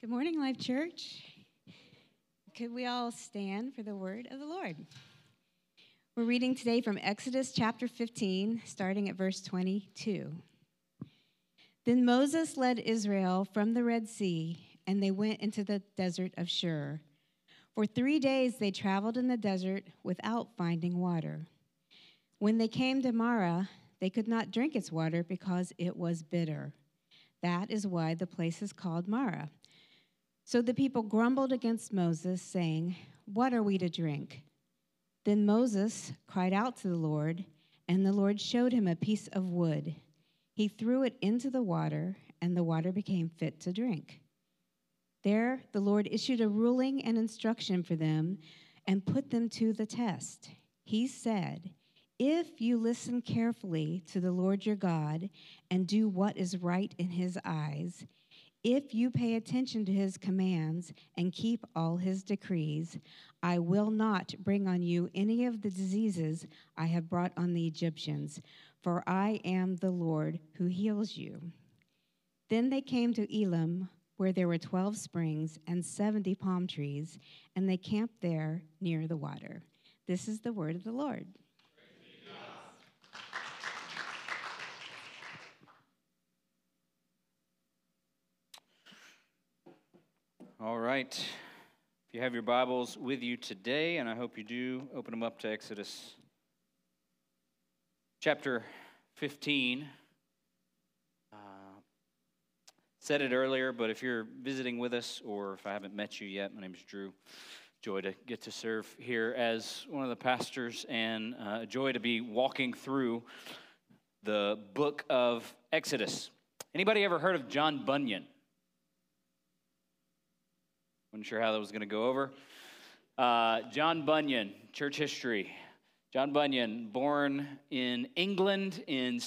Good morning, Life Church. Could we all stand for the word of the Lord? We're reading today from Exodus chapter 15, starting at verse 22. Then Moses led Israel from the Red Sea, and they went into the desert of Shur. For 3 days they traveled in the desert without finding water. When they came to Marah, they could not drink its water because it was bitter. That is why the place is called Marah. So the people grumbled against Moses, saying, "What are we to drink?" Then Moses cried out to the Lord, and the Lord showed him a piece of wood. He threw it into the water, and the water became fit to drink. There the Lord issued a ruling and instruction for them and put them to the test. He said, "If you listen carefully to the Lord your God and do what is right in his eyes, if you pay attention to his commands and keep all his decrees, I will not bring on you any of the diseases I have brought on the Egyptians, for I am the Lord who heals you." Then they came to Elim, where there were 12 springs and 70 palm trees, and they camped there near the water. This is the word of the Lord. All right. If you have your Bibles with you today, and I hope you do, open them up to Exodus chapter 15. Said it earlier, but if you're visiting with us or if I haven't met you yet, my name is Drew. Joy to get to serve here as one of the pastors, and a joy to be walking through the book of Exodus. Anybody ever heard of John Bunyan? Wasn't sure how that was going to go over. John Bunyan, church history. John Bunyan, born in England in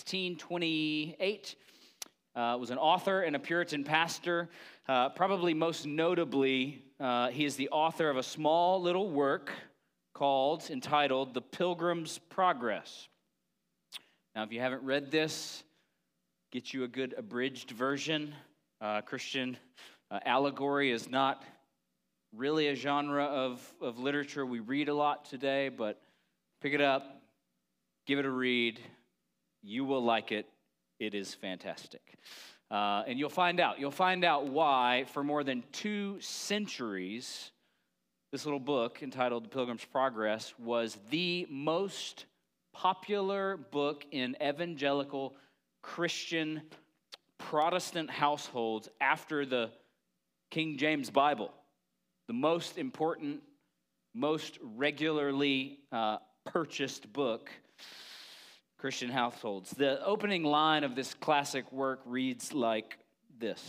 1628, was an author and a Puritan pastor. Probably most notably, he is the author of a small little work entitled The Pilgrim's Progress. Now, if you haven't read this, get you a good abridged version. Christian allegory is not really a genre of literature we read a lot today, but pick it up, give it a read. You will like it. It is fantastic. And you'll find out why for more than 2 centuries, this little book entitled The Pilgrim's Progress was the most popular book in evangelical Christian Protestant households after the King James Bible, the most important, most regularly purchased book, Christian households. The opening line of this classic work reads like this: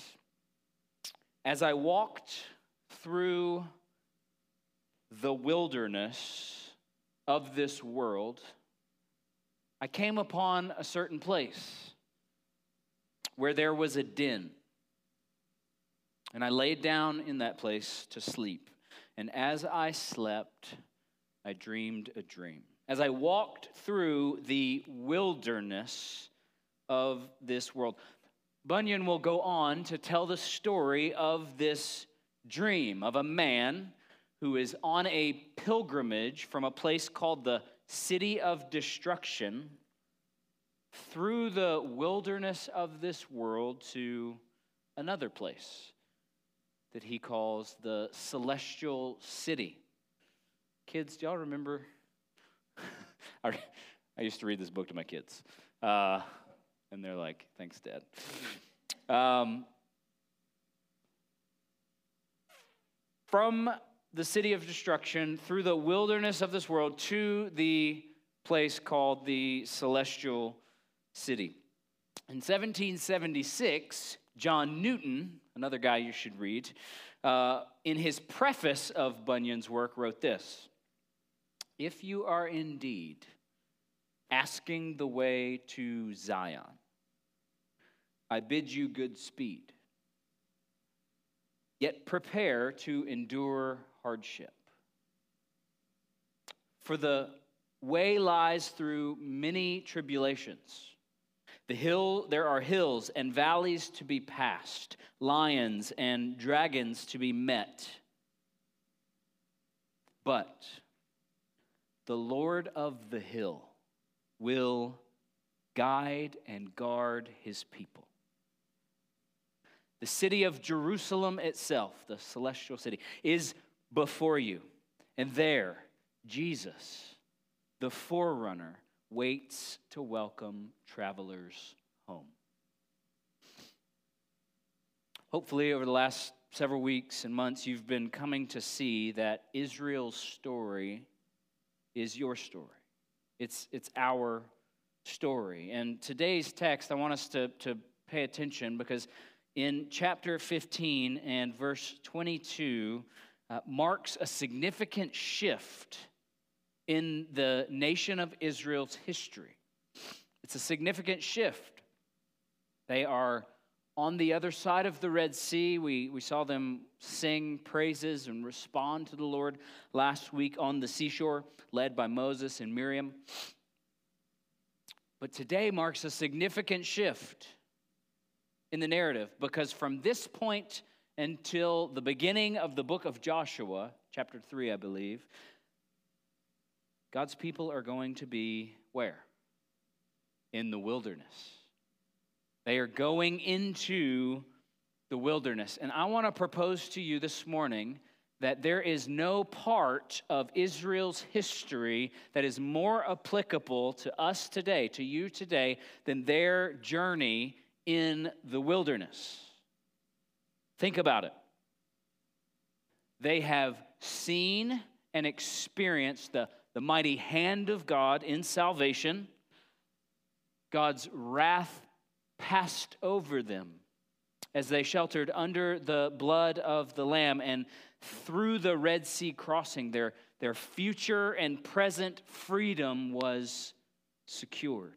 "As I walked through the wilderness of this world, I came upon a certain place where there was a den. And I laid down in that place to sleep. And as I slept, I dreamed a dream." As I walked through the wilderness of this world. Bunyan will go on to tell the story of this dream of a man who is on a pilgrimage from a place called the City of Destruction through the wilderness of this world to another place that he calls the Celestial City. Kids, do y'all remember? I used to read this book to my kids, and they're like, "Thanks, Dad." From the City of Destruction through the wilderness of this world to the place called the Celestial City. In 1776, John Newton, another guy you should read, in his preface of Bunyan's work wrote this: "If you are indeed asking the way to Zion, I bid you good speed. Yet prepare to endure hardship. For the way lies through many tribulations. There are hills and valleys to be passed, lions and dragons to be met. But the Lord of the hill will guide and guard his people. The city of Jerusalem itself, the celestial city, is before you. And there, Jesus, the forerunner, waits to welcome travelers home. Hopefully, over the last several weeks and months, you've been coming to see that Israel's story is your story. It's our story. And today's text, I want us to pay attention because in chapter 15 and verse 22 marks a significant shift in the nation of Israel's history. It's a significant shift. They are on the other side of the Red Sea. We saw them sing praises and respond to the Lord last week on the seashore, led by Moses and Miriam. But today marks a significant shift in the narrative because from this point until the beginning of the book of Joshua, chapter 3, I believe, God's people are going to be where? In the wilderness. They are going into the wilderness. And I want to propose to you this morning that there is no part of Israel's history that is more applicable to us today, to you today, than their journey in the wilderness. Think about it. They have seen and experienced the mighty hand of God in salvation. God's wrath passed over them as they sheltered under the blood of the Lamb, and through the Red Sea crossing, their future and present freedom was secured.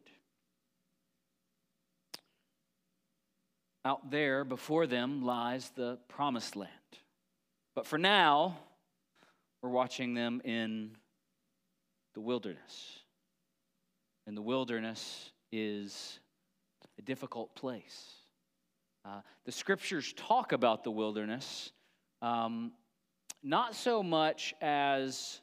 Out there before them lies the promised land. But for now, we're watching them in the wilderness. And the wilderness is a difficult place. The scriptures talk about the wilderness, not so much as,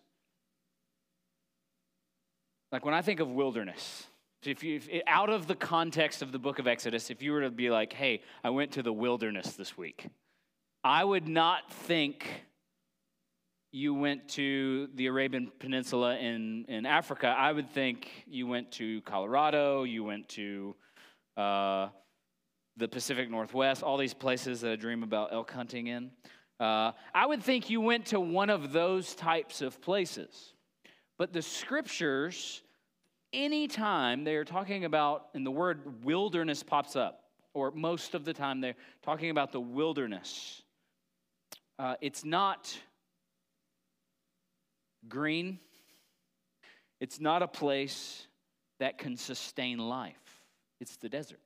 like when I think of wilderness, if out of the context of the book of Exodus, if you were to be like, hey, I went to the wilderness this week, I would not think you went to the Arabian Peninsula in Africa. I would think you went to Colorado, you went to the Pacific Northwest, all these places that I dream about elk hunting in. I would think you went to one of those types of places. But the scriptures, anytime they are talking about, and the word wilderness pops up, or most of the time they're talking about the wilderness, it's not green. It's not a place that can sustain life. It's the desert.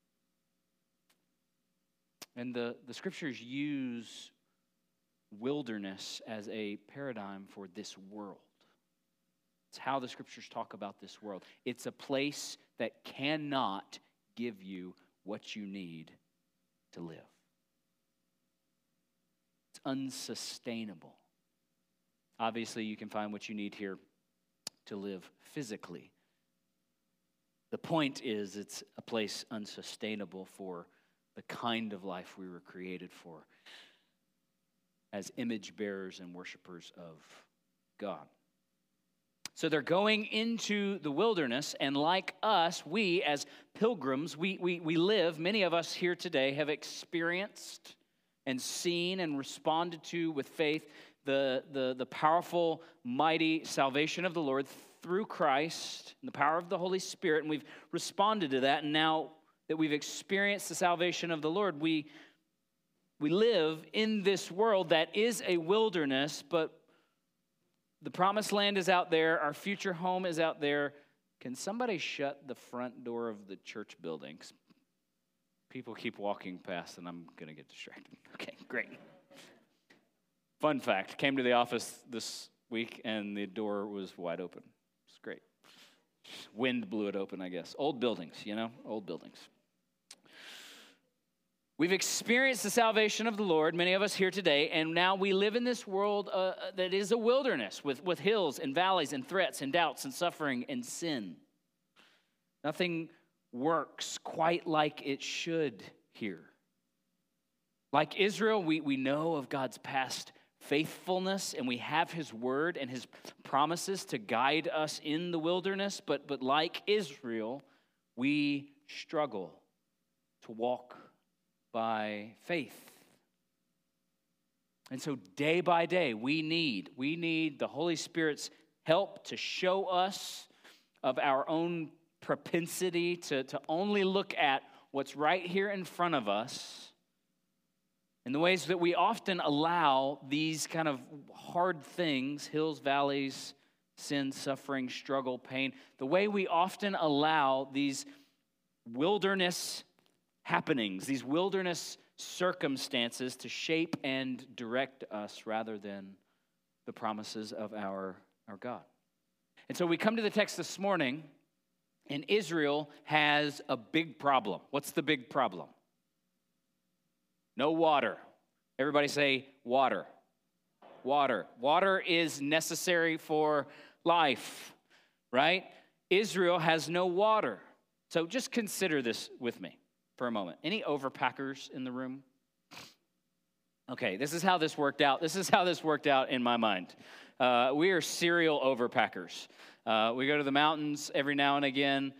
And the scriptures use wilderness as a paradigm for this world. It's how the scriptures talk about this world. It's a place that cannot give you what you need to live. It's unsustainable. Obviously, you can find what you need here to live physically. The point is, it's a place unsustainable for the kind of life we were created for as image bearers and worshipers of God. So they're going into the wilderness, and like us, we as pilgrims, we live, many of us here today have experienced and seen and responded to with faith the powerful, mighty salvation of the Lord through Christ and the power of the Holy Spirit, and we've responded to that. And now that we've experienced the salvation of the Lord, we live in this world that is a wilderness, but the promised land is out there. Our future home is out there. Can somebody shut the front door of the church buildings? People keep walking past, and I'm going to get distracted. Okay, great. Fun fact, came to the office this week, and the door was wide open. It's great. Wind blew it open, I guess. Old buildings, old buildings. We've experienced the salvation of the Lord, many of us here today, and now we live in this world that is a wilderness with hills and valleys and threats and doubts and suffering and sin. Nothing works quite like it should here. Like Israel, we know of God's past faithfulness, and we have his word and his promises to guide us in the wilderness, but like Israel, we struggle to walk by faith. And so day by day, we need the Holy Spirit's help to show us of our own propensity to only look at what's right here in front of us, and the ways that we often allow these kind of hard things, hills, valleys, sin, suffering, struggle, pain, the way we often allow these wilderness happenings, these wilderness circumstances to shape and direct us rather than the promises of our God. And so we come to the text this morning, and Israel has a big problem. What's the big problem? No water. Everybody say water. Water. Water is necessary for life, right? Israel has no water. So just consider this with me for a moment. Any overpackers in the room? Okay, this is how this worked out. This is how this worked out in my mind. We are serial overpackers. We go to the mountains every now and again,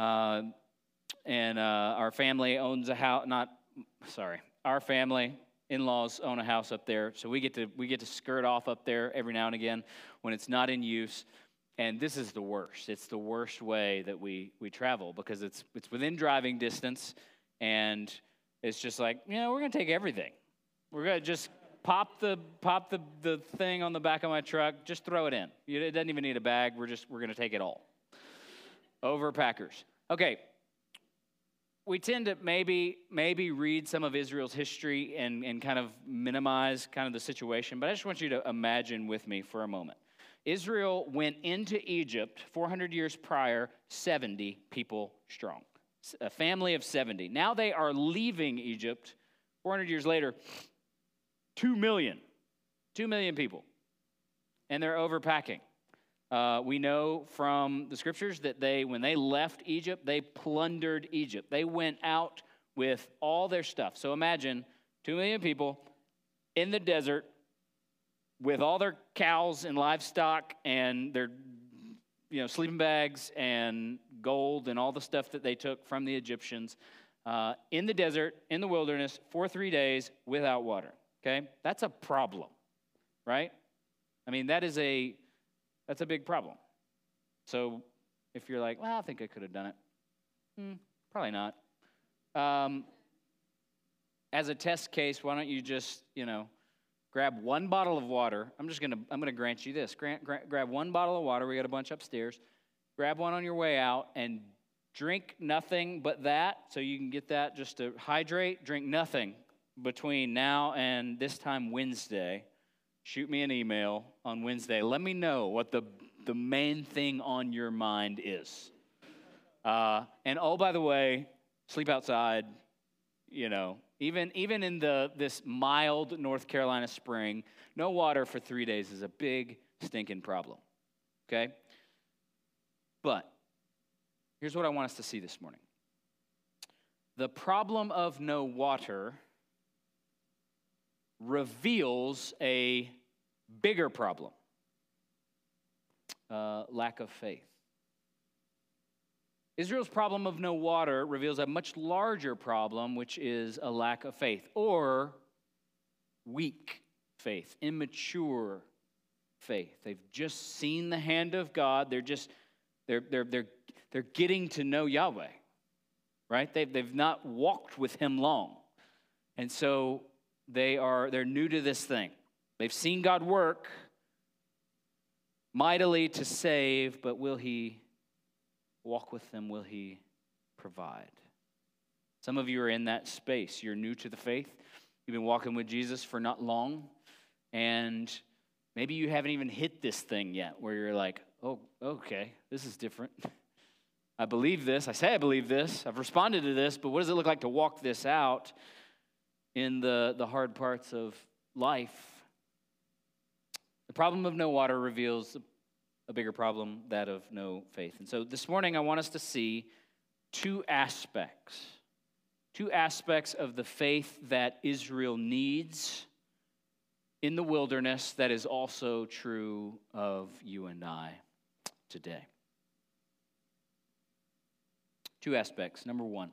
and our family owns a house. Our family, in-laws own a house up there, so we get to skirt off up there every now and again when it's not in use. And this is the worst. It's the worst way that we travel because it's within driving distance. And it's just like, we're going to take everything. We're going to just pop the thing on the back of my truck, just throw it in. It doesn't even need a bag. We're going to take it all. Overpackers. Okay. We tend to maybe read some of Israel's history and kind of minimize kind of the situation, but I just want you to imagine with me for a moment. Israel went into Egypt 400 years prior, 70 people strong. A family of 70. Now they are leaving Egypt 400 years later, 2 million people, and they're overpacking. We know from the scriptures that when they left Egypt, they plundered Egypt. They went out with all their stuff. So imagine 2 million people in the desert with all their cows and livestock and their sleeping bags and gold and all the stuff that they took from the Egyptians in the desert, in the wilderness, for 3 days without water, okay? That's a problem, right? I mean, that's a big problem. So if you're like, well, I think I could have done it. Probably not. As a test case, why don't you just, grab one bottle of water. I'm gonna grant you this. Grab one bottle of water. We got a bunch upstairs. Grab one on your way out and drink nothing but that, so you can get that just to hydrate. Drink nothing between now and this time Wednesday. Shoot me an email on Wednesday. Let me know what the main thing on your mind is. And oh, by the way, sleep outside. Even in this mild North Carolina spring, no water for 3 days is a big stinking problem, okay? But here's what I want us to see this morning. The problem of no water reveals a bigger problem, lack of faith. Israel's problem of no water reveals a much larger problem, which is a lack of faith, or weak faith, immature faith. They've just seen the hand of God. They're getting to know Yahweh, right? They've not walked with Him long, and so they're new to this thing. They've seen God work mightily to save, but will He walk with them? Will He provide? Some of you are in that space. You're new to the faith. You've been walking with Jesus for not long, and maybe you haven't even hit this thing yet where you're like, oh, okay, this is different. I believe this. I say I believe this. I've responded to this, but what does it look like to walk this out in the hard parts of life? The problem of no water reveals a bigger problem, that of no faith. And so this morning I want us to see two aspects of the faith that Israel needs in the wilderness that is also true of you and I today. Two aspects. Number one,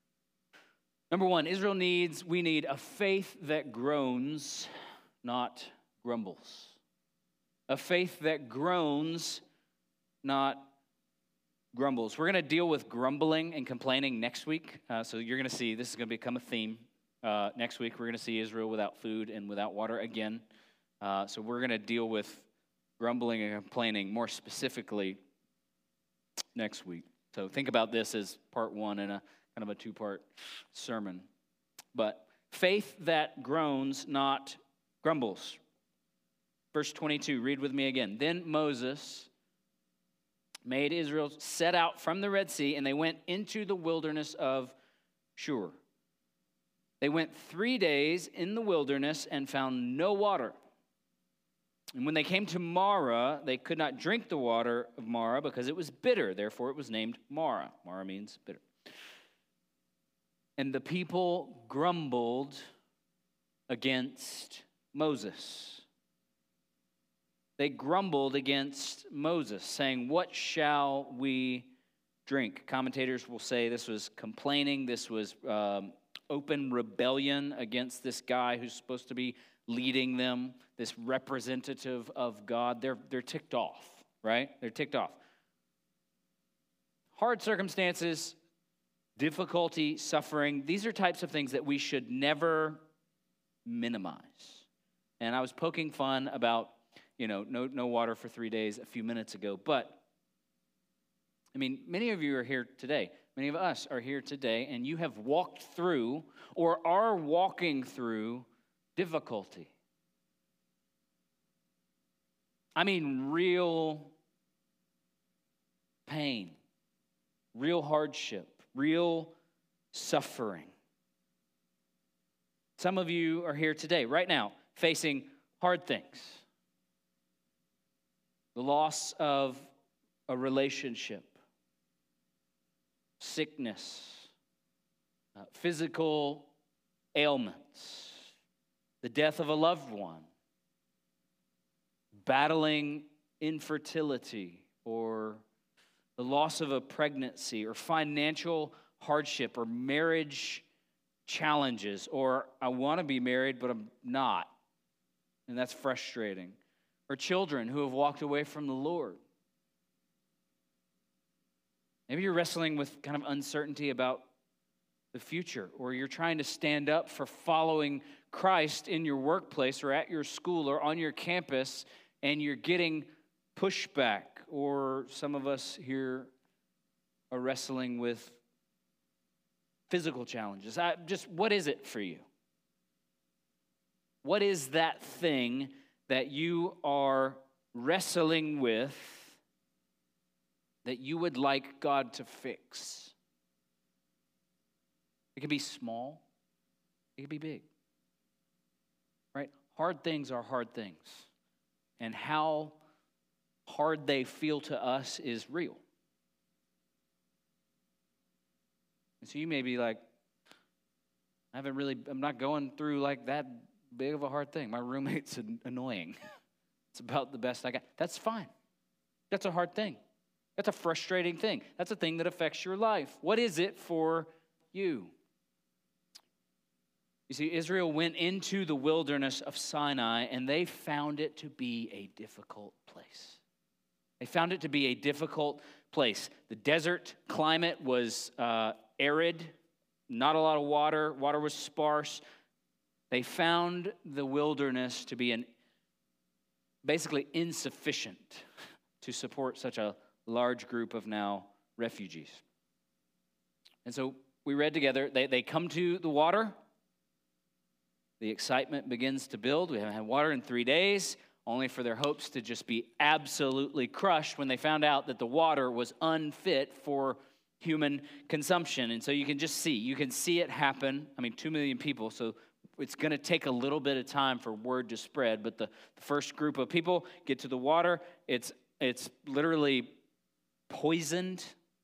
we need a faith that groans, not grumbles. A faith that groans, not grumbles. We're going to deal with grumbling and complaining next week. So you're going to see this is going to become a theme. Next week, we're going to see Israel without food and without water again. So we're going to deal with grumbling and complaining more specifically next week. So think about this as part one in a kind of a two-part sermon. But faith that groans, not grumbles. Verse 22, read with me again. Then Moses made Israel set out from the Red Sea, and they went into the wilderness of Shur. They went 3 days in the wilderness and found no water. And when they came to Marah, they could not drink the water of Marah because it was bitter. Therefore, it was named Marah. Marah means bitter. And the people grumbled against Moses. They grumbled against Moses, saying, "What shall we drink?" Commentators will say this was complaining. This was open rebellion against this guy who's supposed to be leading them, this representative of God. They're ticked off, right? They're ticked off. Hard circumstances, difficulty, suffering, these are types of things that we should never minimize. And I was poking fun about, no water for 3 days a few minutes ago. But, many of you are here today. Many of us are here today, and you have walked through or are walking through difficulty. Real pain, real hardship, real suffering. Some of you are here today, right now, facing hard things. The loss of a relationship, sickness, physical ailments, the death of a loved one, battling infertility or the loss of a pregnancy or financial hardship or marriage challenges, or I want to be married but I'm not, and that's frustrating. Or children who have walked away from the Lord. Maybe you're wrestling with kind of uncertainty about the future, or you're trying to stand up for following Christ in your workplace or at your school or on your campus, and you're getting pushback, or some of us here are wrestling with physical challenges. What is it for you? What is that thing that you are wrestling with that you would like God to fix? It could be small. It could be big. Right? Hard things are hard things. And how hard they feel to us is real. And so you may be like, I'm not going through like that big of a hard thing. My roommate's annoying. It's about the best I got. That's fine. That's a hard thing. That's a frustrating thing. That's a thing that affects your life. What is it for you? You see, Israel went into the wilderness of Sinai, and they found it to be a difficult place. They found it to be a difficult place. The desert climate was arid, not a lot of water. Water was sparse. They found the wilderness to be basically insufficient to support such a large group of now refugees. And so we read together, they come to the water. The excitement begins to build. We haven't had water in 3 days, only for their hopes to just be absolutely crushed when they found out that the water was unfit for human consumption. And so you can see it happen. I mean, 2 million people, so it's going to take a little bit of time for word to spread. But the first group of people get to the water. It's literally poisoned.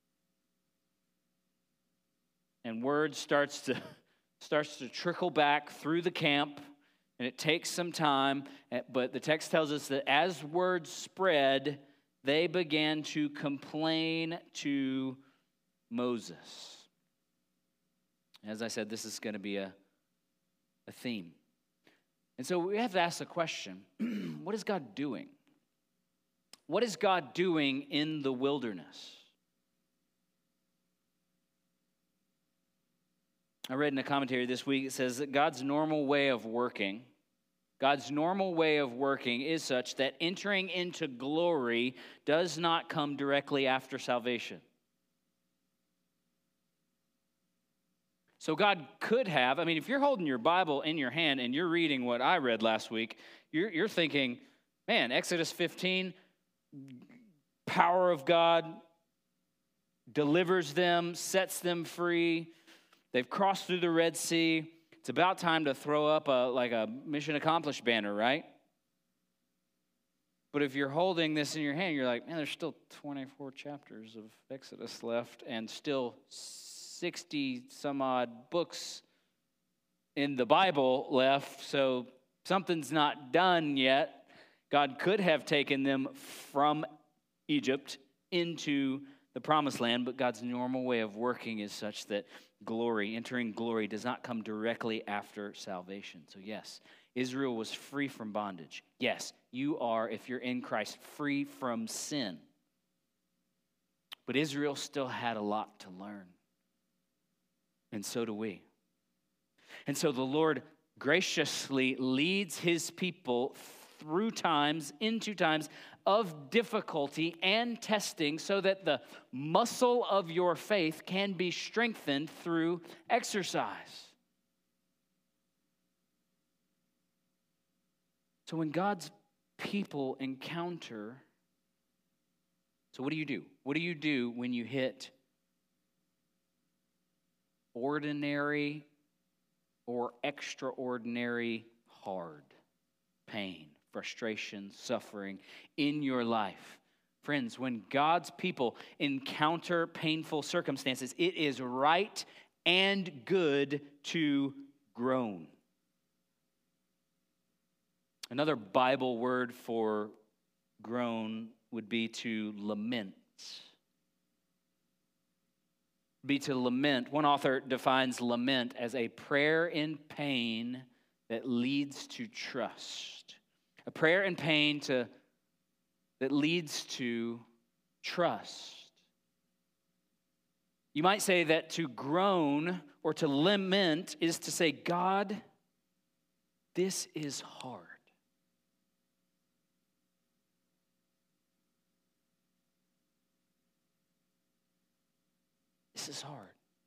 And word starts to trickle back through the camp. And it takes some time. But the text tells us that as word spread, they began to complain to Moses. As I said, this is going to be a theme. And so we have to ask the question, what is God doing? What is God doing in the wilderness? I read in a commentary this week, it says that God's normal way of working is such that entering into glory does not come directly after salvation. So God could have, if you're holding your Bible in your hand and you're reading what I read last week, you're thinking, man, Exodus 15, power of God delivers them, sets them free. They've crossed through the Red Sea. It's about time to throw up a mission accomplished banner, right? But if you're holding this in your hand, you're like, man, there's still 24 chapters of Exodus left and still 60 some odd books in the Bible left, so something's not done yet. God could have taken them from Egypt into the promised land, but God's normal way of working is such that entering glory does not come directly after salvation. So yes, Israel was free from bondage. Yes, you are, if you're in Christ, free from sin. But Israel still had a lot to learn. And so do we. And so the Lord graciously leads his people into times of difficulty and testing so that the muscle of your faith can be strengthened through exercise. So when God's people encounter, so what do you do? What do you do when you hit ordinary or extraordinary hard pain, frustration, suffering in your life? Friends, when God's people encounter painful circumstances, it is right and good to groan. Another Bible word for groan would be to lament. One author defines lament as a prayer in pain that leads to trust. A prayer in pain that leads to trust. You might say that to groan or to lament is to say, God, this is hard. This is hard.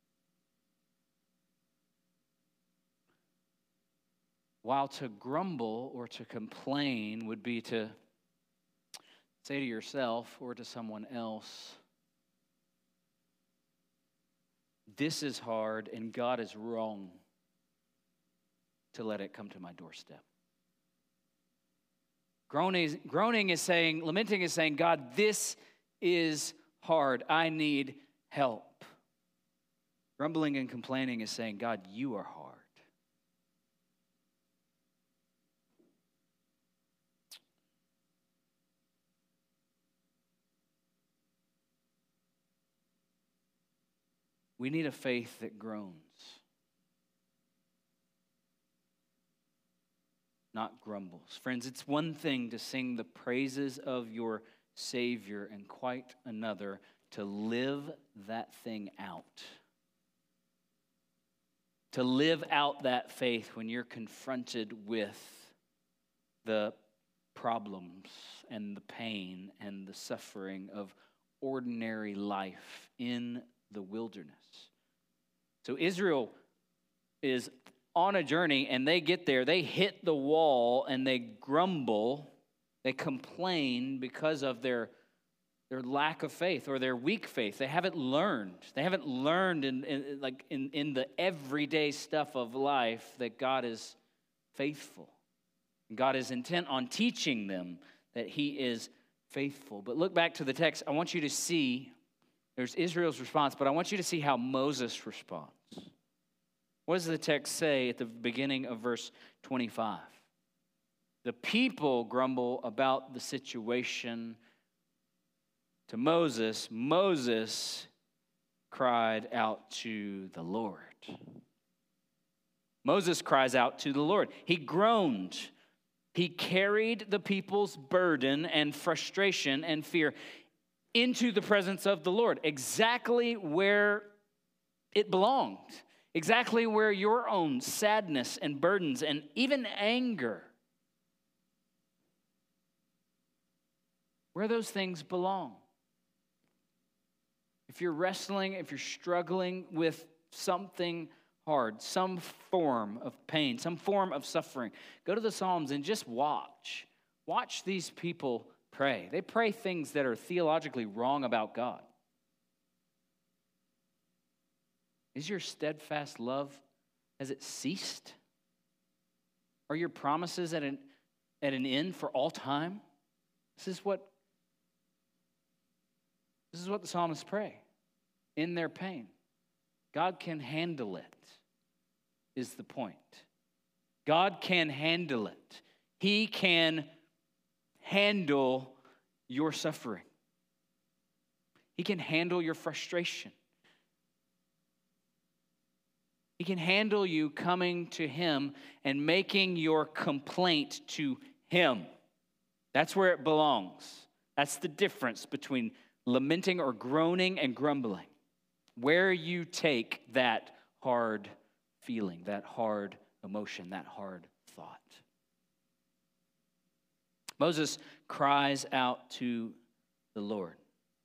While to grumble or to complain would be to say to yourself or to someone else, this is hard and God is wrong to let it come to my doorstep. Lamenting is saying, God, this is hard. I need help. Grumbling and complaining is saying, God, you are hard. We need a faith that groans, not grumbles. Friends, it's one thing to sing the praises of your Savior and quite another to live that thing out. To live out that faith when you're confronted with the problems and the pain and the suffering of ordinary life in the wilderness. So Israel is on a journey and they get there, they hit the wall and they grumble, they complain because of their their lack of faith or their weak faith. They haven't learned. They haven't learned in the everyday stuff of life that God is faithful. God is intent on teaching them that he is faithful. But look back to the text. I want you to see, there's Israel's response, but I want you to see how Moses responds. What does the text say at the beginning of verse 25? The people grumble about the situation to Moses. Moses cried out to the Lord. Moses cries out to the Lord. He groaned. He carried the people's burden and frustration and fear into the presence of the Lord, exactly where it belonged, exactly where your own sadness and burdens and even anger, where those things belong. If you're wrestling, if you're struggling with something hard, some form of pain, some form of suffering, go to the Psalms and just watch. Watch these people pray. They pray things that are theologically wrong about God. Is your steadfast love, has it ceased? Are your promises at an end for all time? This is what the psalmists pray in their pain. God can handle it, is the point. God can handle it. He can handle your suffering. He can handle your frustration. He can handle you coming to him and making your complaint to him. That's where it belongs. That's the difference between lamenting or groaning and grumbling. Where you take that hard feeling, that hard emotion, that hard thought. Moses cries out to the Lord.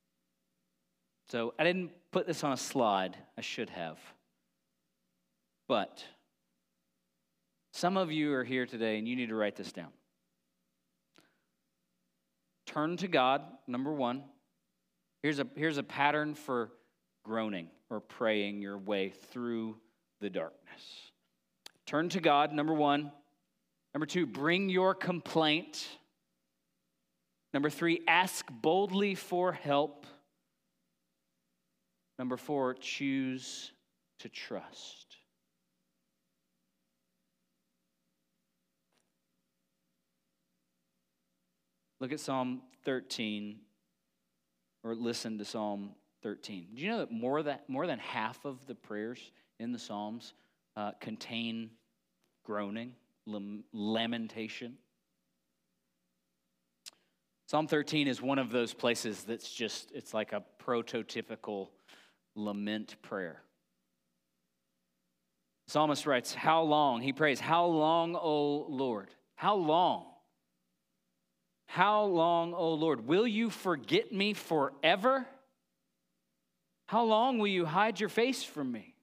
So I didn't put this on a slide. I should have. But some of you are here today and you need to write this down. Turn to God, number one. Here's a pattern for groaning or praying your way through the darkness. Turn to God, number one. Number two, bring your complaint. Number three, ask boldly for help. Number four, choose to trust. Look at Psalm 13, or listen to Psalm 13. Do you know that more than half of the prayers in the Psalms contain groaning, lamentation? Psalm 13 is one of those places that's it's like a prototypical lament prayer. The psalmist writes, how long? He prays, how long, O Lord? How long? How long, O Lord? Will you forget me forever? How long will you hide your face from me?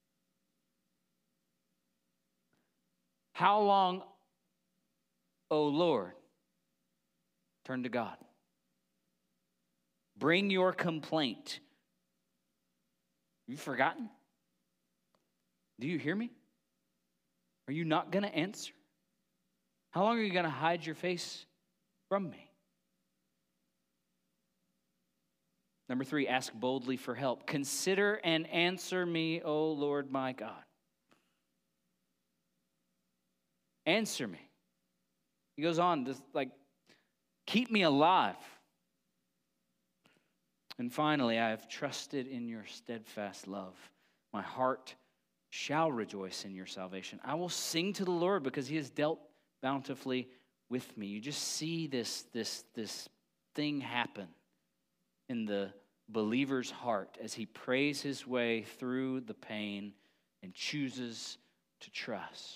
How long, O Lord? Turn to God. Bring your complaint. Have you forgotten? Do you hear me? Are you not going to answer? How long are you going to hide your face from me? Number three, ask boldly for help. Consider and answer me, O Lord my God. Answer me. He goes on to keep me alive. And finally, I have trusted in your steadfast love. My heart shall rejoice in your salvation. I will sing to the Lord because he has dealt bountifully with me. You just see this thing happen in the believer's heart as he prays his way through the pain and chooses to trust.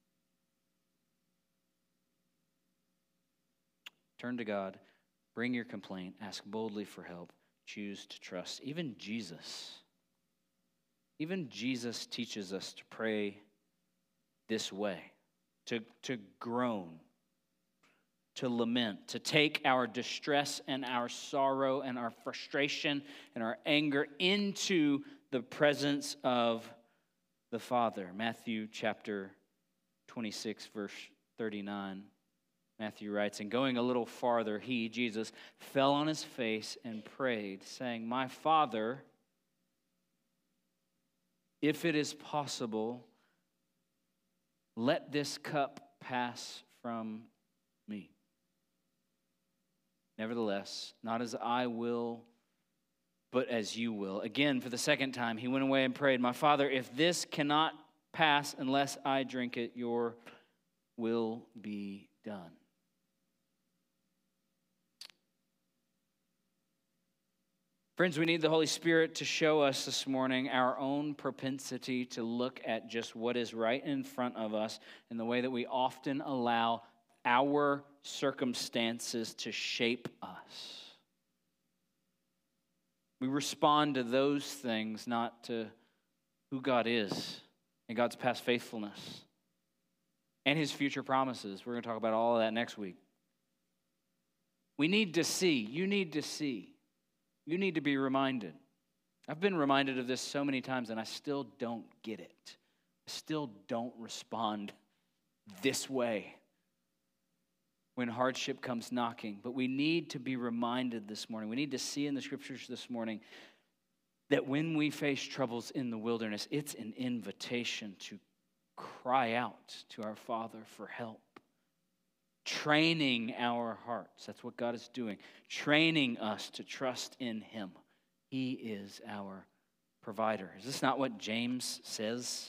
Turn to God, bring your complaint, ask boldly for help, choose to trust. Even Jesus teaches us to pray this way, to groan. to lament, to take our distress and our sorrow and our frustration and our anger into the presence of the Father. Matthew chapter 26, verse 39. Matthew writes, and going a little farther, he, Jesus, fell on his face and prayed, saying, my Father, if it is possible, let this cup pass from me. Nevertheless, not as I will, but as you will. Again, for the second time, he went away and prayed, my Father, if this cannot pass unless I drink it, your will be done. Friends, we need the Holy Spirit to show us this morning our own propensity to look at just what is right in front of us and the way that we often allow our circumstances to shape us. We respond to those things, not to who God is and God's past faithfulness and his future promises. We're going to talk about all of that next week. We need to see. You need to see. You need to be reminded. I've been reminded of this so many times, and I still don't get it. I still don't respond this way when hardship comes knocking. But we need to be reminded this morning. We need to see in the scriptures this morning that when we face troubles in the wilderness, it's an invitation to cry out to our Father for help. Training our hearts. That's what God is doing. Training us to trust in him. He is our provider. Is this not what James says?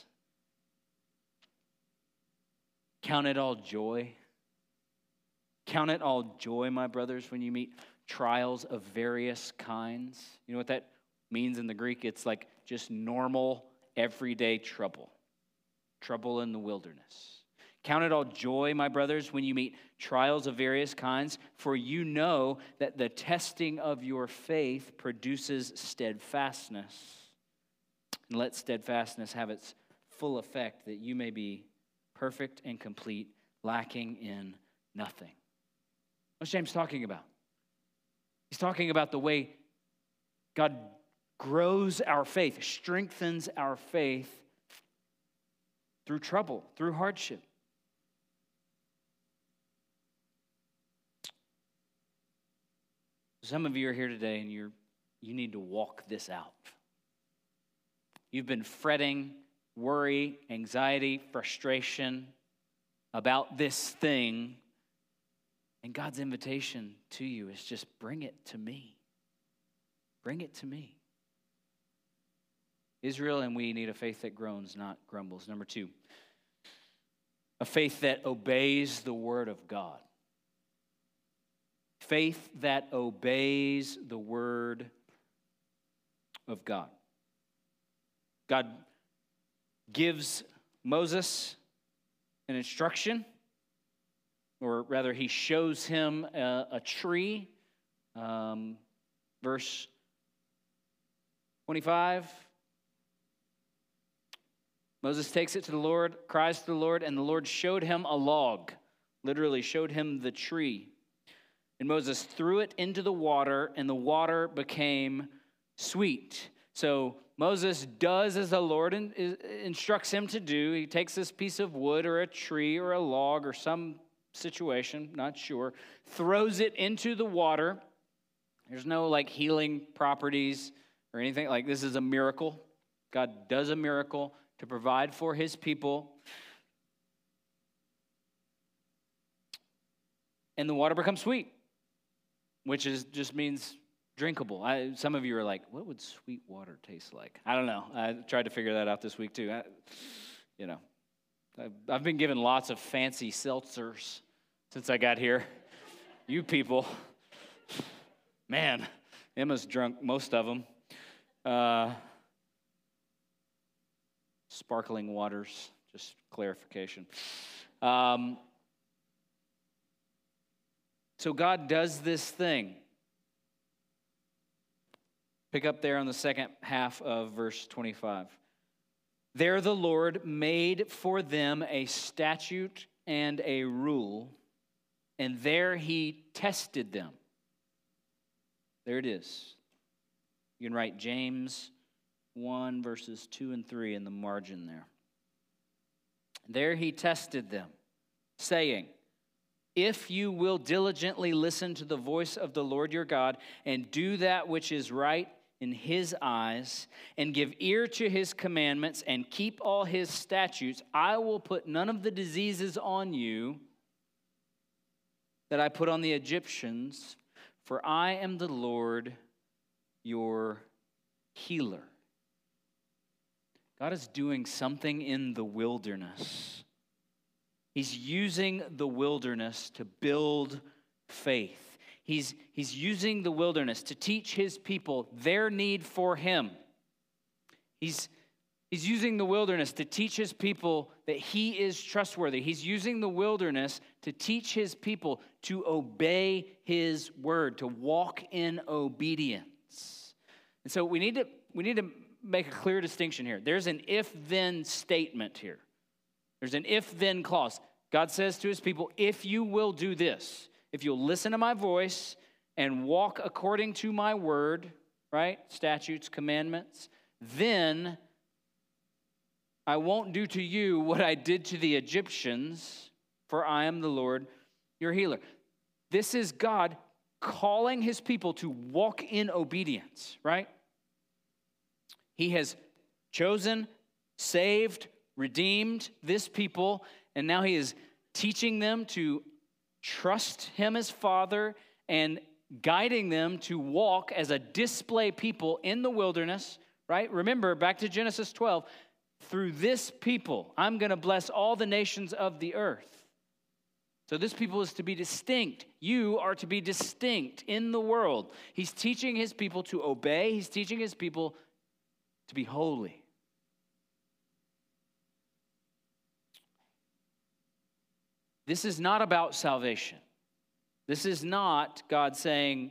Count it all joy. Count it all joy, my brothers, when you meet trials of various kinds. You know what that means in the Greek? It's like just normal, everyday trouble. Trouble in the wilderness. Count it all joy, my brothers, when you meet trials of various kinds, for you know that the testing of your faith produces steadfastness. And let steadfastness have its full effect, that you may be perfect and complete, lacking in nothing. What's James talking about? He's talking about the way God grows our faith, strengthens our faith through trouble, through hardship. Some of you are here today and you need to walk this out. You've been fretting, worry, anxiety, frustration about this thing. And God's invitation to you is just bring it to me. Bring it to me. Israel and we need a faith that groans, not grumbles. Number 2, a faith that obeys the word of God. Faith that obeys the word of God. God gives Moses an instruction, or rather he shows him a tree. Verse 25. Moses takes it to the Lord, cries to the Lord, and the Lord showed him a log, literally showed him the tree. And Moses threw it into the water, and the water became sweet. So Moses does as the Lord instructs him to do. He takes this piece of wood or a tree or a log or some situation, not sure, throws it into the water. There's no like healing properties or anything. Like this is a miracle. God does a miracle to provide for his people. And the water becomes sweet, which just means drinkable. Some of you are like, what would sweet water taste like? I don't know. I tried to figure that out this week too. I've been given lots of fancy seltzers since I got here. You people, man, Emma's drunk most of them. Sparkling waters, just clarification. So God does this thing. Pick up there on the second half of verse 25. There the Lord made for them a statute and a rule and there he tested them. There it is. You can write James 1, verses 2 and 3 in the margin there. There he tested them, saying, if you will diligently listen to the voice of the Lord your God and do that which is right in his eyes and give ear to his commandments and keep all his statutes, I will put none of the diseases on you that I put on the Egyptians, for I am the Lord your healer. God is doing something in the wilderness. He's using the wilderness to build faith. He's using the wilderness to teach his people their need for him. He's using the wilderness to teach his people that he is trustworthy. He's using the wilderness to teach his people to obey his word, to walk in obedience. And so we need to make a clear distinction here. There's an if-then statement here. There's an if-then clause. God says to his people, if you will do this, if you'll listen to my voice and walk according to my word, right, statutes, commandments, then I won't do to you what I did to the Egyptians, for I am the Lord your healer. This is God calling his people to walk in obedience, right? He has chosen, saved, redeemed this people, and now he is teaching them to trust him as Father and guiding them to walk as a display people in the wilderness, right? Remember, back to Genesis 12, through this people, I'm going to bless all the nations of the earth. So this people is to be distinct. You are to be distinct in the world. He's teaching his people to obey. He's teaching his people to be holy. This is not about salvation. This is not God saying,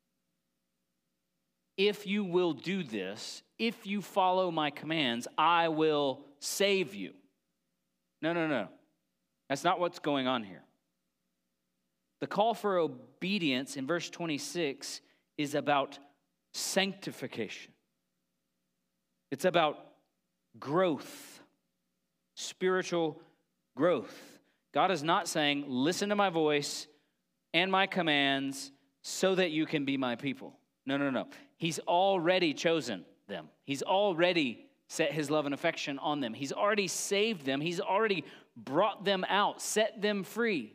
if you will do this, if you follow my commands, I will save you. No. That's not what's going on here. The call for obedience in verse 26 is about sanctification. It's about growth, spiritual growth. God is not saying, listen to my voice and my commands so that you can be my people. No. He's already chosen them. He's already set his love and affection on them. He's already saved them. He's already brought them out, set them free.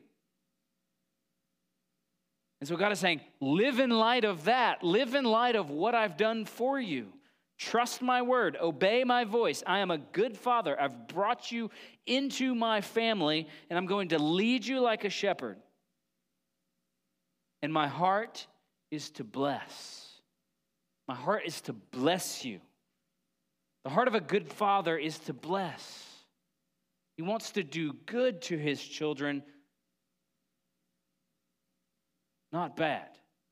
And so God is saying, live in light of that. Live in light of what I've done for you. Trust my word. Obey my voice. I am a good father. I've brought you into my family, and I'm going to lead you like a shepherd. And my heart is to bless. My heart is to bless you. The heart of a good father is to bless. He wants to do good to his children, not bad.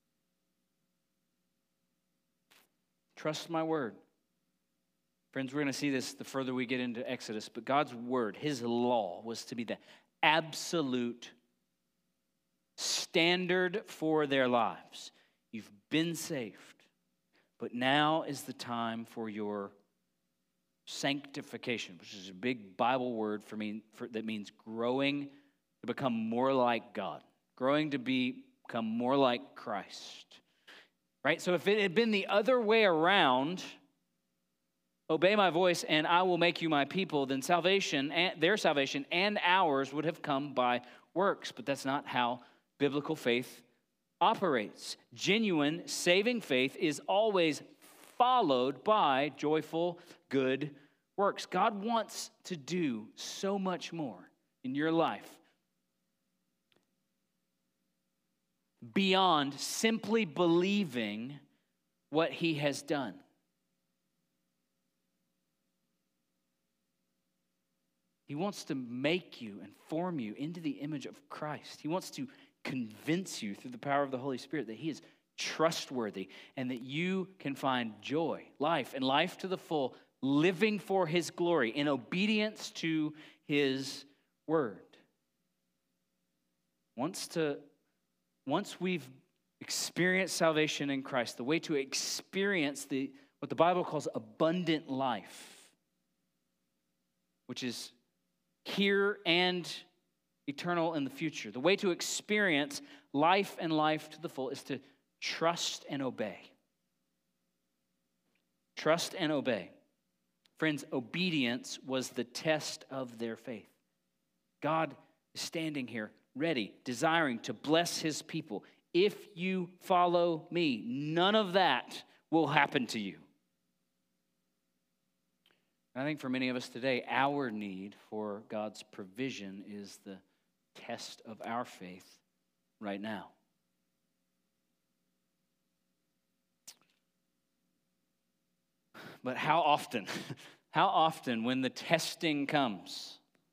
Trust my word. Friends, we're going to see this the further we get into Exodus, but God's word, his law, was to be the absolute standard for their lives. You've been saved, but now is the time for your sanctification, which is a big Bible word that means growing to become more like God, growing to become more like Christ. Right? So if it had been the other way around, obey my voice and I will make you my people, then salvation, and their salvation and ours would have come by works. But that's not how biblical faith operates. Genuine, saving faith is always followed by joyful, good works. God wants to do so much more in your life beyond simply believing what he has done. He wants to make you and form you into the image of Christ. He wants to convince you through the power of the Holy Spirit that he is trustworthy and that you can find joy, life, and life to the full, living for his glory in obedience to his word. Wants to once we've experienced salvation in Christ, the way to experience what the Bible calls abundant life, which is here and eternal in the future. The way to experience life and life to the full is to trust and obey. Trust and obey. Friends, obedience was the test of their faith. God is standing here ready, desiring to bless his people. If you follow me, none of that will happen to you. I think for many of us today, our need for God's provision is the test of our faith right now. But how often when the testing comes,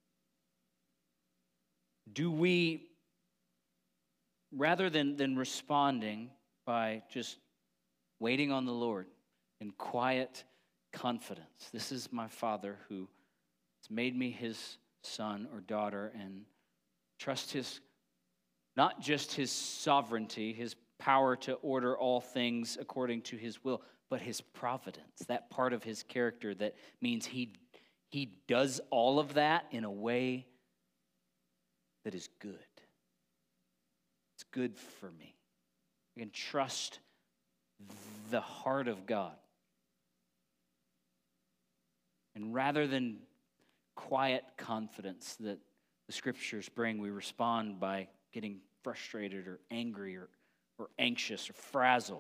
do we, rather than responding by just waiting on the Lord in quiet confidence, this is my Father who has made me his son or daughter, and trust his, not just his sovereignty, his power to order all things according to his will, but his providence, that part of his character that means he does all of that in a way that is good. It's good for me. I can trust the heart of God. And rather than quiet confidence that the scriptures bring, we respond by getting frustrated or angry or anxious or frazzled.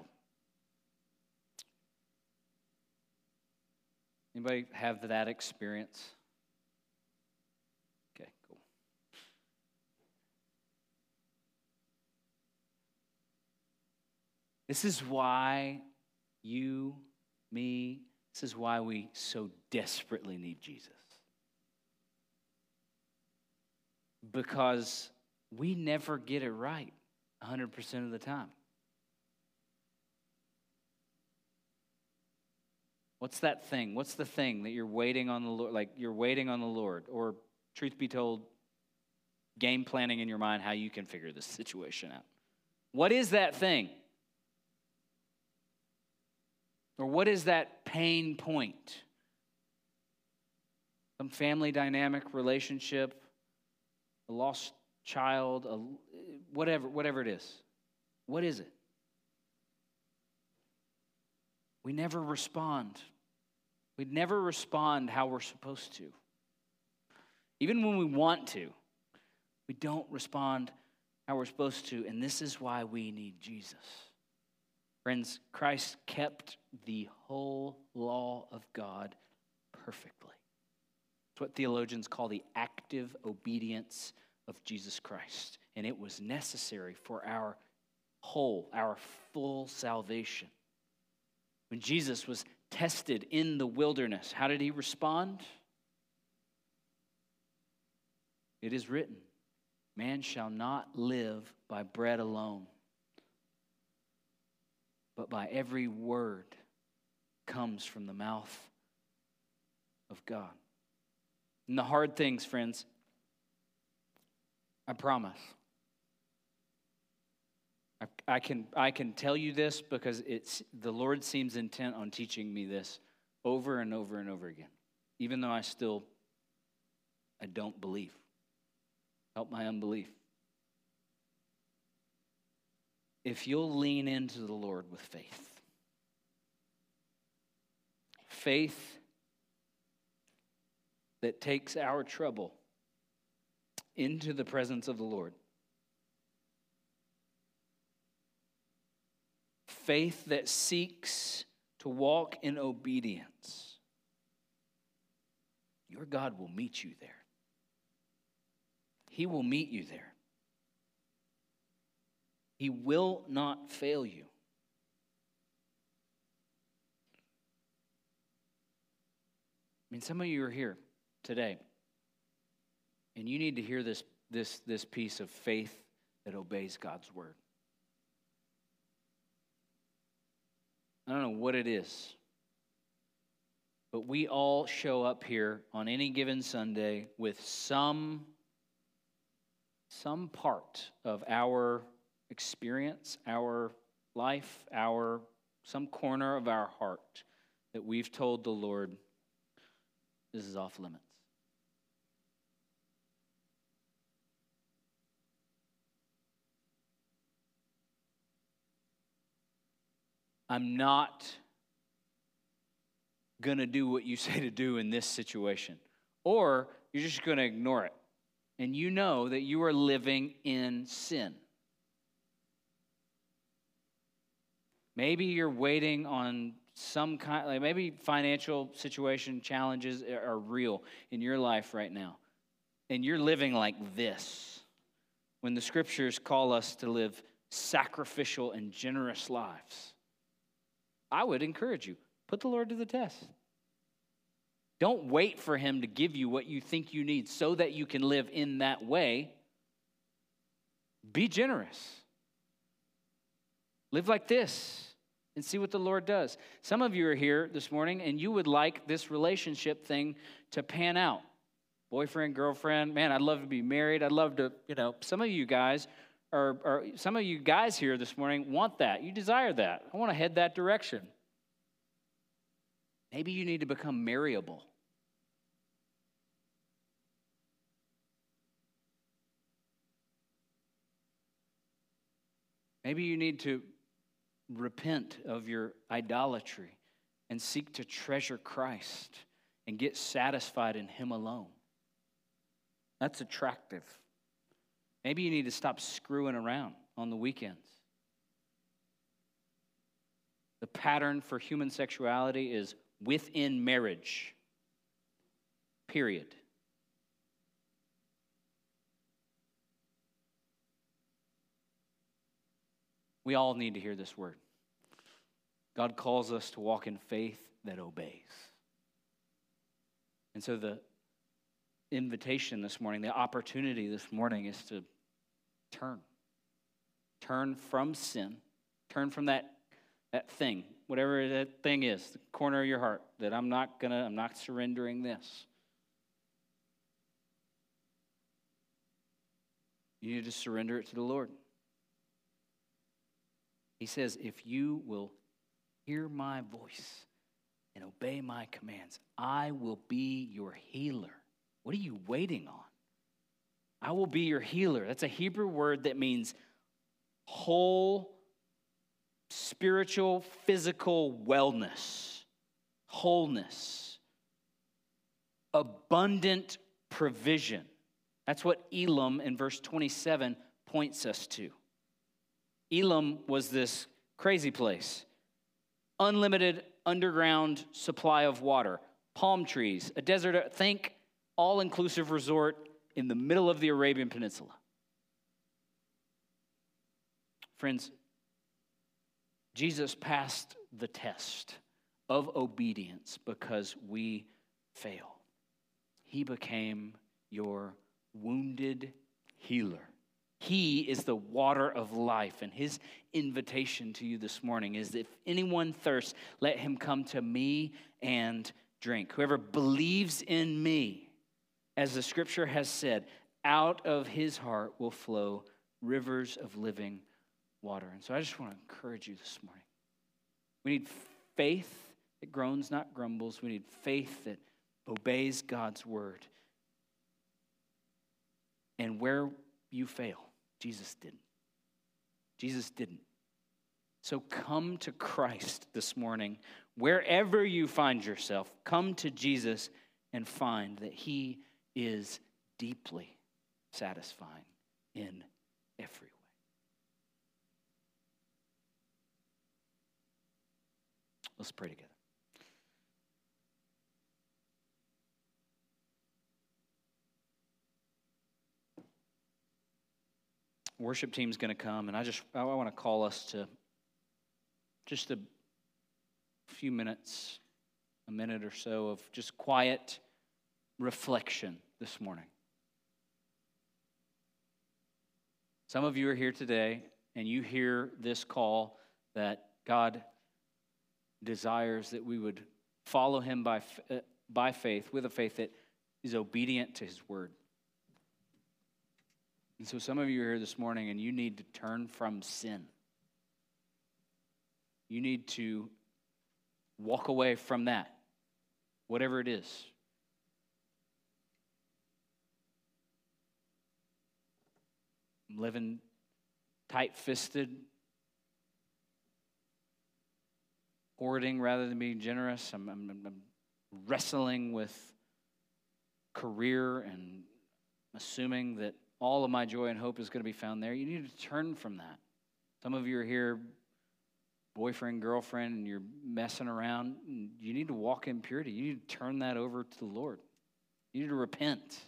Anybody have that experience? Okay, cool. This is why this is why we so desperately need Jesus. Because we never get it right 100% of the time. What's that thing? What's the thing that you're waiting on the Lord, like you're waiting on the Lord? Or, truth be told, game planning in your mind how you can figure this situation out. What is that thing? Or what is that pain point? Some family dynamic relationship, a lost child, whatever it is. What is it? We never respond. We never respond how we're supposed to. Even when we want to, we don't respond how we're supposed to, and this is why we need Jesus. Friends, Christ kept the whole law of God perfectly. It's what theologians call the active obedience of Jesus Christ, and it was necessary for our full salvation. When Jesus was tested in the wilderness, how did he respond? It is written, man shall not live by bread alone, but by every word comes from the mouth of God. And the hard things, friends, I promise, I can tell you this because the Lord seems intent on teaching me this over and over and over again, even though I don't believe. Help my unbelief. If you'll lean into the Lord with faith that takes our trouble into the presence of the Lord, faith that seeks to walk in obedience, your God will meet you there. He will meet you there. He will not fail you. I mean, some of you are here today, and you need to hear this piece of faith that obeys God's word. I don't know what it is, but we all show up here on any given Sunday with some part of our experience, our life, some corner of our heart that we've told the Lord, this is off limits. I'm not going to do what you say to do in this situation. Or you're just going to ignore it. And you know that you are living in sin. Maybe you're waiting on some kind, like maybe financial situation challenges are real in your life right now. And you're living like this. When the scriptures call us to live sacrificial and generous lives. I would encourage you, put the Lord to the test. Don't wait for him to give you what you think you need so that you can live in that way. Be generous. Live like this and see what the Lord does. Some of you are here this morning and you would like this relationship thing to pan out. Boyfriend, girlfriend, man, I'd love to be married. I'd love to, some of you guys some of you guys here this morning want that. You desire that. I want to head that direction. Maybe you need to become marriable. Maybe you need to repent of your idolatry and seek to treasure Christ and get satisfied in him alone. That's attractive. Maybe you need to stop screwing around on the weekends. The pattern for human sexuality is within marriage. Period. We all need to hear this word. God calls us to walk in faith that obeys. And so the invitation this morning, the opportunity this morning is to turn. Turn from sin. Turn from that thing, whatever that thing is, the corner of your heart, that I'm not surrendering this. You need to surrender it to the Lord. He says, if you will hear my voice and obey my commands, I will be your healer. What are you waiting on? I will be your healer. That's a Hebrew word that means whole, spiritual, physical wellness, wholeness, abundant provision. That's what Elam in verse 27 points us to. Elam was this crazy place. Unlimited underground supply of water, palm trees, a desert, think all-inclusive resort in the middle of the Arabian Peninsula. Friends, Jesus passed the test of obedience because we fail. He became your wounded healer. He is the water of life, and his invitation to you this morning is, if anyone thirsts, let him come to me and drink. Whoever believes in me, as the scripture has said, out of his heart will flow rivers of living water. And so I just want to encourage you this morning. We need faith that groans, not grumbles. We need faith that obeys God's word. And where you fail, Jesus didn't. Jesus didn't. So come to Christ this morning. Wherever you find yourself, come to Jesus and find that he is deeply satisfying in every way. Let's pray together. Worship team's going to come, and I want to call us to just a few minutes, a minute or so of just quiet reflection this morning. Some of you are here today, and you hear this call that God desires that we would follow him by faith, with a faith that is obedient to his word. And so some of you are here this morning and you need to turn from sin. You need to walk away from that, whatever it is. I'm living tight-fisted, hoarding rather than being generous. I'm wrestling with career and assuming that all of my joy and hope is going to be found there. You need to turn from that. Some of you are here, boyfriend, girlfriend, and you're messing around. You need to walk in purity. You need to turn that over to the Lord. You need to repent.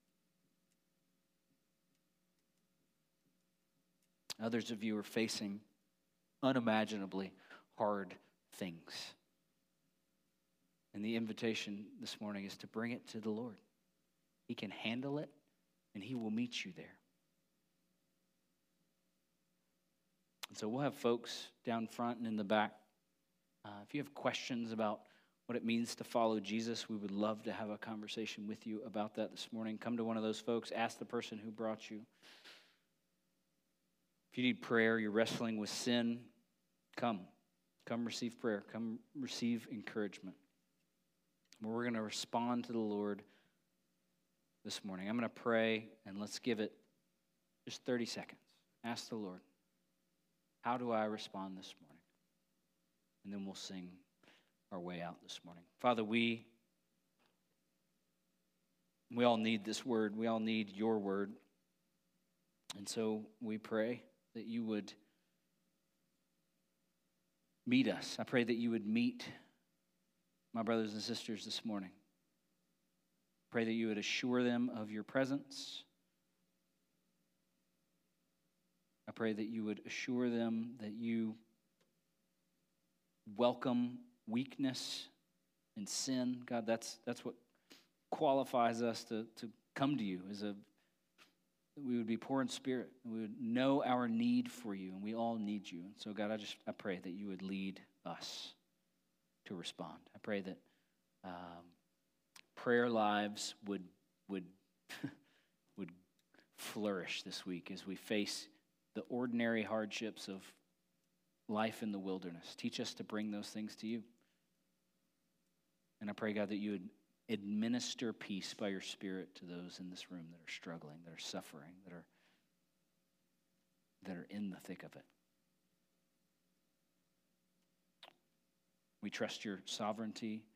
Others of you are facing unimaginably hard things. And the invitation this morning is to bring it to the Lord. He can handle it, and He will meet you there. And so we'll have folks down front and in the back. If you have questions about what it means to follow Jesus, we would love to have a conversation with you about that this morning. Come to one of those folks. Ask the person who brought you. If you need prayer, you're wrestling with sin, come. Come receive prayer. Come receive encouragement. We're going to respond to the Lord this morning. I'm going to pray, and let's give it just 30 seconds. Ask the Lord, how do I respond this morning? And then we'll sing our way out this morning. Father, we all need this word. We all need your word. And so we pray that you would meet us. I pray that you would meet my brothers and sisters this morning. Pray that you would assure them of your presence. I pray that you would assure them that you welcome weakness and sin. God, that's what qualifies us to come to you, that we would be poor in spirit. We would know our need for you, and we all need you. And so, God, I pray that you would lead us to respond. I pray that prayer lives would flourish this week as we face the ordinary hardships of life in the wilderness. Teach us to bring those things to you. And I pray, God, that you would administer peace by your Spirit to those in this room that are struggling, that are suffering, that are in the thick of it. We trust your sovereignty.